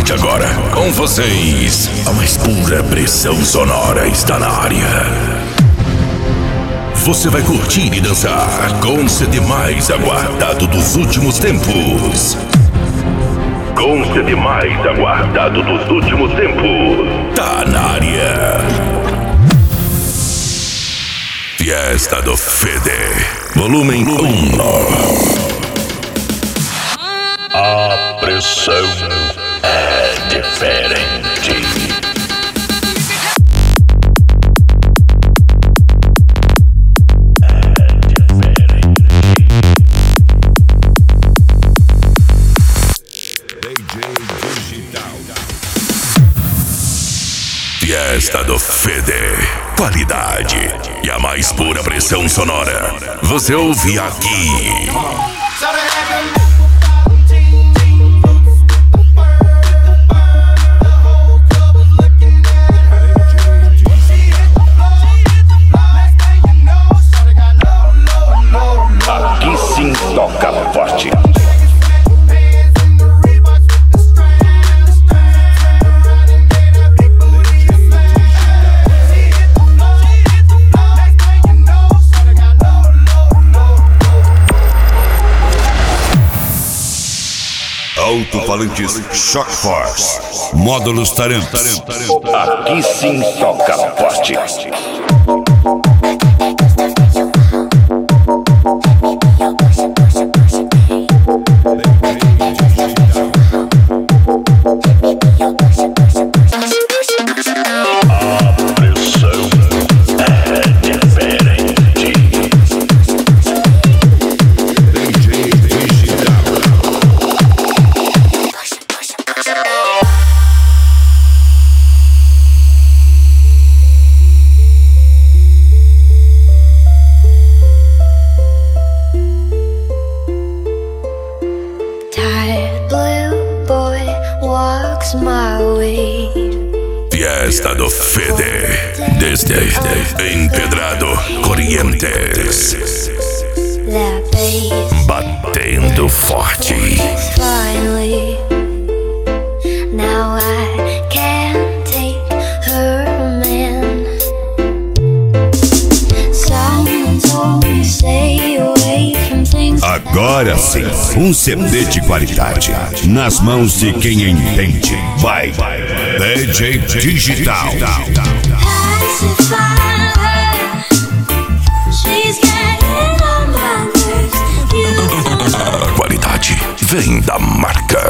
partir de agora, com vocês, a mais pura pressão sonora está na área. Você vai curtir e dançar com o CD mais aguardado dos últimos tempos. Com o CD mais aguardado dos últimos tempos. Tá na área. Fiesta do Fede, volume 1. A pressão é diferente. Fiesta do Fede, qualidade e a mais pura pressão sonora. Você ouve aqui. Aqui sim toca forte. Alto-falantes Shock Force, módulos tarantas. Aqui sim toca forte. Fiesta do Fede, desde Empedrado, Corrientes, batendo forte. Finally, now I can't take her man. Someone told me stay away from things. Agora sim, um CD de qualidade nas mãos de quem entende. Vai, DJ Digital. A qualidade vem da marca.